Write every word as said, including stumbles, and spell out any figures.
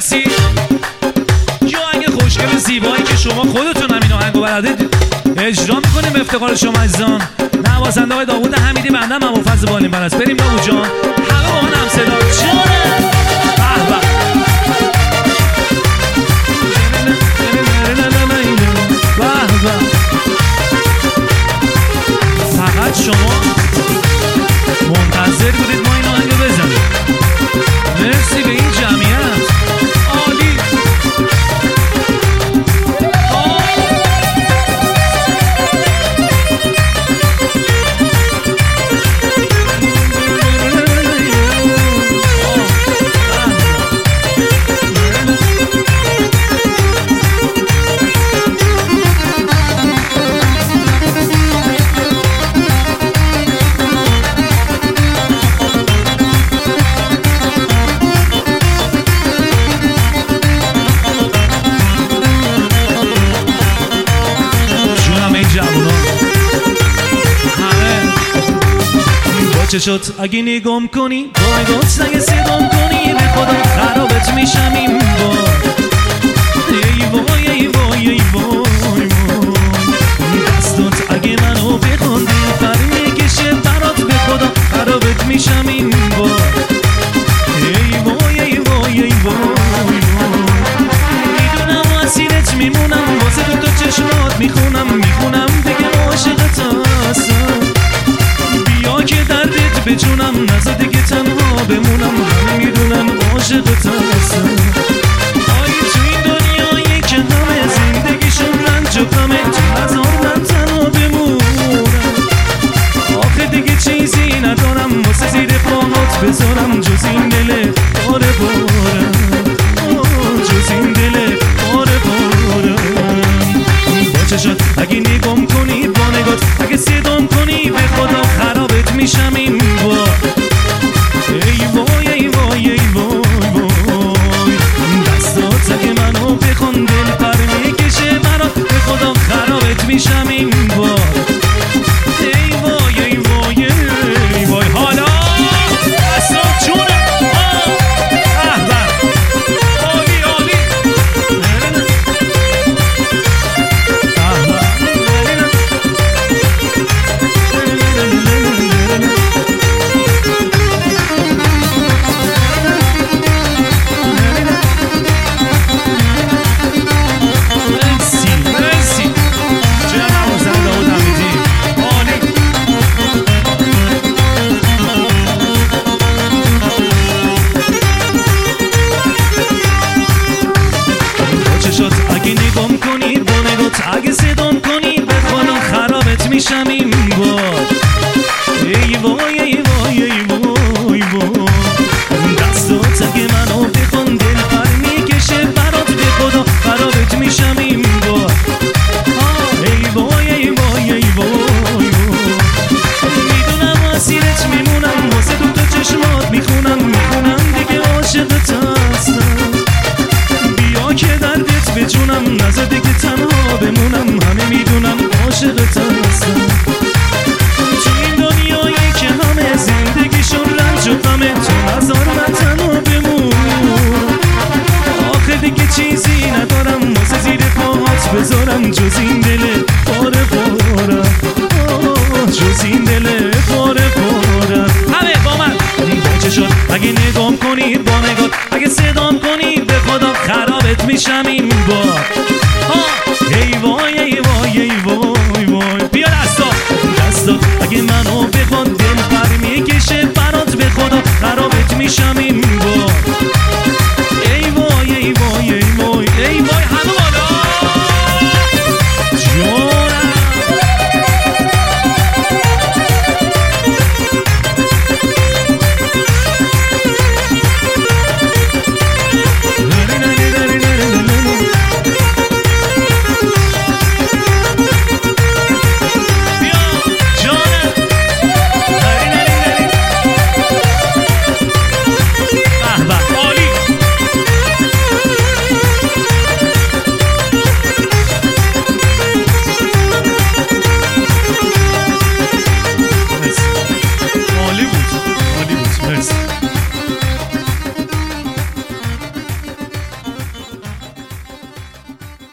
مرسی. یا اگه خوشگل زیبایی که شما خودتون همین آهنگو بلدید اجرا میکنیم به افتخار شما عزیزان. نوازنده های داوود حمیدی، بنده هم ابوالفضل بالین بناست. بریم داوود جان، همه با من هم صدا جانه. به به به به. فقط شما منتظر بودید ما این آهنگو بزنیم. مرسی به این جمعیت عالی. چشات اگه نگام کنی با نگات اگه صدام کنی به خدا خرابت میشم این بار. ای وای ای وای ای وای وای. دستات اگه منو بخوان دل پر میکشه برات به خدا خرابت میشم این بار. ای وای ای وای ای وای وای. میدونم اسیرت میمونم واسه تو تو چشمات میخونم میخونم دیگه عاشقت هستم. بیا که دردت بجونم نزد دیگه تنها بمونم. همه میدونم عاشقت هستم. آی تو این دنیایی که همه زندگیشون رنج و غمه تو نزار من تنها بمونم. آخه دیگه چیزی ندارم واسه زیر پاهات بذارم جز این دل باره بارم. جز این دل باره بارم. با چشات اگه نگام کنی با نگات اگه صدام کنی به خدا خرابت میشم این بار. ای وای ای وای ای وای وای. دستات اگه منو بخون دل پر میکشه برات به خدا خرابت میشم این بار. ای وای ای وای ای وای. حالا دستات جونه عالی عالی. اگه صدام کنی به خدا خرابت میشم این بار. ای وای ای وای ای وای وای. دستات اگه منو بخون دل پر میکشه برات به خدا خرابت میشم این بار. ای وای ای وای ای وای وای. میدونم اسیرت میمونم واسه تو تو چشمات میخونم میخونم دیگه عاشقت هستم. بیا که دردت بجونم نزد دیگه تنها بمونم. همه میدونم عاشقت هستم. تو این دنیایی که همه زندگیشون رنج و غمه تو نزار من تنها بمونم. آخه دیگه چیزی ندارم واسه زیر پاهات بذارم جز این دل پاره پارم. جز این دل پاره پارم. همه با من با چشات اگه نگام کنی با نگات اگه صدام کنی به خدا خرابت میشم این بار. ای وای ای وای ای وای وای. بیا دستا دستا اگه منو بخواد دل پر میکشه برات به خدا خرابت میشم این